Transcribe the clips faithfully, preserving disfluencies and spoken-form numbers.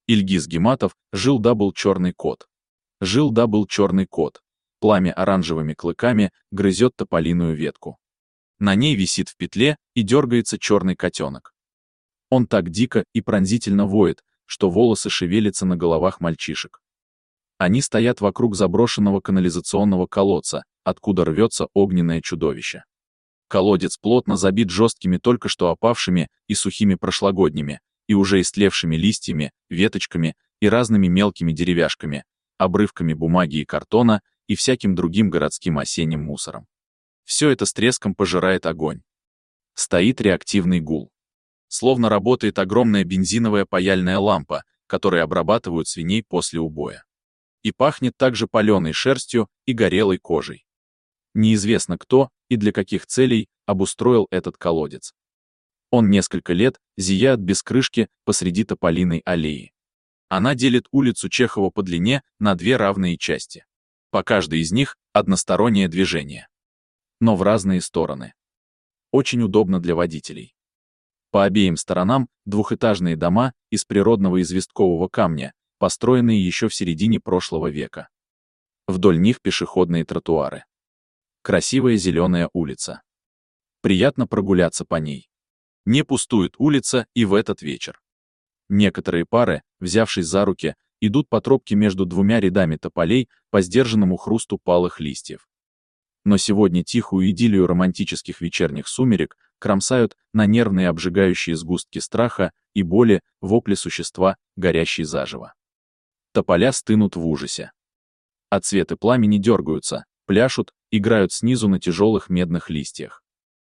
Ильгиз Гиматов, жил-да был черный кот. Жил-да был черный кот. Пламя оранжевыми клыками грызет тополиную ветку. На ней висит в петле и дергается черный котенок. Он так дико и пронзительно воет, что волосы шевелятся на головах мальчишек. Они стоят вокруг заброшенного канализационного колодца, откуда рвется огненное чудовище. Колодец плотно забит жесткими только что опавшими и сухими прошлогодними, и уже истлевшими листьями, веточками и разными мелкими деревяшками, обрывками бумаги и картона и всяким другим городским осенним мусором. Все это с треском пожирает огонь. Стоит реактивный гул. Словно работает огромная бензиновая паяльная лампа, которой обрабатывают свиней после убоя. И пахнет также паленой шерстью и горелой кожей. Неизвестно кто и для каких целей обустроил этот колодец. Он несколько лет зияет без крышки посреди тополиной аллеи. Она делит улицу Чехова по длине на две равные части. По каждой из них одностороннее движение. Но в разные стороны. Очень удобно для водителей. По обеим сторонам двухэтажные дома из природного известкового камня, построенные еще в середине прошлого века. Вдоль них пешеходные тротуары. Красивая зеленая улица. Приятно прогуляться по ней. Не пустует улица и в этот вечер. Некоторые пары, взявшись за руки, идут по тропке между двумя рядами тополей по сдержанному хрусту палых листьев. Но сегодня тихую идиллию романтических вечерних сумерек кромсают на нервные обжигающие сгустки страха и боли вопли существа, горящей заживо. Тополя стынут в ужасе. Отсветы пламени дергаются, пляшут, играют снизу на тяжелых медных листьях.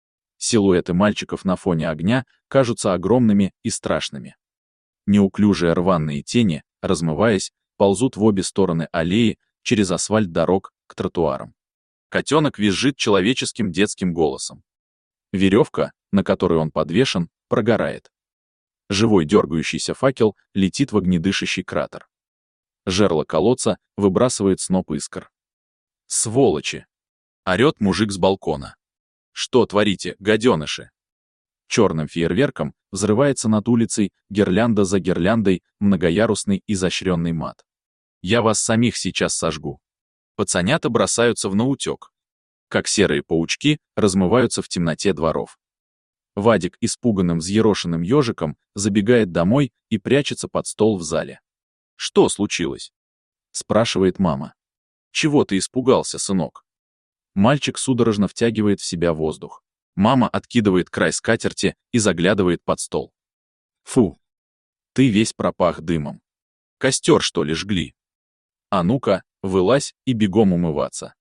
Силуэты мальчиков на фоне огня кажутся огромными и страшными. Неуклюжие рваные тени, размываясь, ползут в обе стороны аллеи, через асфальт дорог, к тротуарам. Котенок визжит человеческим детским голосом. Веревка, на которой он подвешен, прогорает. Живой дергающийся факел летит в огнедышащий кратер. Жерло колодца выбрасывает сноп искр. «Сволочи!» — орет мужик с балкона. «Что творите, гаденыши?» Черным фейерверком взрывается над улицей гирлянда за гирляндой многоярусный изощренный мат. «Я вас самих сейчас сожгу». Пацанята бросаются в наутек. Как серые паучки размываются в темноте дворов. Вадик испуганным взъерошенным ежиком забегает домой и прячется под стол в зале. «Что случилось?» — спрашивает мама. «Чего ты испугался, сынок?» Мальчик судорожно втягивает в себя воздух. Мама откидывает край скатерти и заглядывает под стол. «Фу! Ты весь пропах дымом. Костер, что ли, жгли? А ну-ка, вылазь и бегом умываться».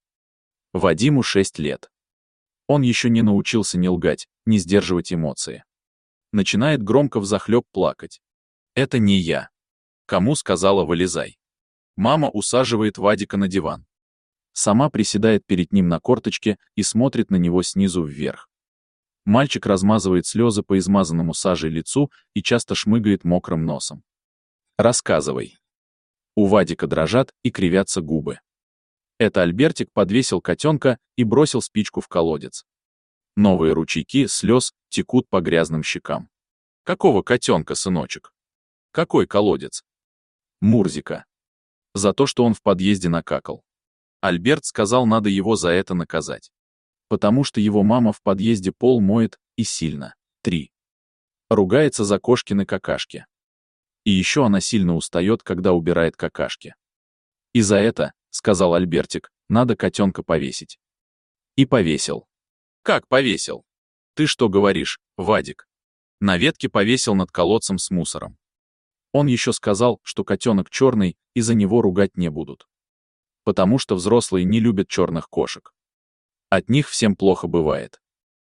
Вадиму шесть лет. Он еще не научился ни лгать, ни сдерживать эмоции. Начинает громко взахлеб плакать. «Это не я. Кому сказала, вылезай?» Мама усаживает Вадика на диван. Сама приседает перед ним на корточке и смотрит на него снизу вверх. Мальчик размазывает слезы по измазанному сажей лицу и часто шмыгает мокрым носом. «Рассказывай». У Вадика дрожат и кривятся губы. Это Альбертик подвесил котенка и бросил спичку в колодец. Новые ручейки слез текут по грязным щекам. «Какого котенка, сыночек? Какой колодец?» «Мурзика. За то, что он в подъезде накакал. Альберт сказал, надо его за это наказать. Потому что его мама в подъезде пол моет, и сильно. Три. Ругается за кошкины какашки. И еще она сильно устает, когда убирает какашки. И за это, сказал Альбертик, надо котенка повесить. И повесил. Как повесил? Ты что говоришь, Вадик? На ветке повесил над колодцем с мусором. Он еще сказал, что котенок черный, и за него ругать не будут. Потому что взрослые не любят черных кошек. От них всем плохо бывает.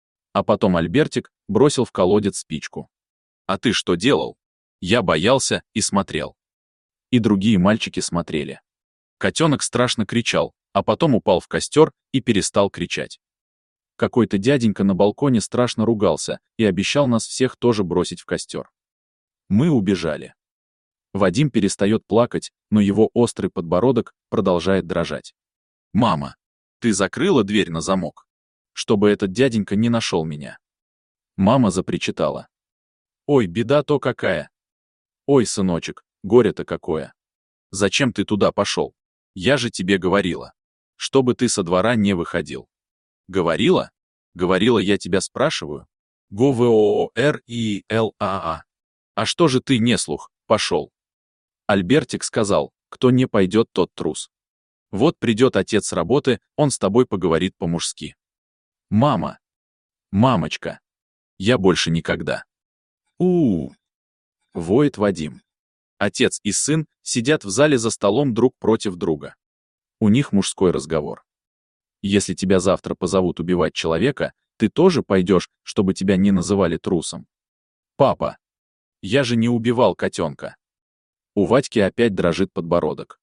А потом Альбертик бросил в колодец спичку. А ты что делал? Я боялся и смотрел. И другие мальчики смотрели. Котенок страшно кричал, а потом упал в костер и перестал кричать. Какой-то дяденька на балконе страшно ругался и обещал нас всех тоже бросить в костер. Мы убежали. Вадим перестает плакать, но его острый подбородок продолжает дрожать. «Мама, ты закрыла дверь на замок, чтобы этот дяденька не нашел меня?» Мама запричитала. «Ой, беда-то какая! Ой, сыночек, Горе-то какое! Зачем ты туда пошел? Я же тебе говорила, чтобы ты со двора не выходил. Говорила? Говорила, я тебя спрашиваю. Г-В-О-Р-И-Л-А-А. А что же ты не слух, пошел? Альбертик сказал, кто не пойдет, тот трус. Вот придет отец с работы, он с тобой поговорит по-мужски. Мама! Мамочка! Я больше никогда. У-у-у! Воет Вадим. Отец и сын сидят в зале за столом друг против друга. У них мужской разговор. Если тебя завтра позовут убивать человека, ты тоже пойдешь, чтобы тебя не называли трусом? Папа! Я же не убивал котенка. У Вадьки опять дрожит подбородок.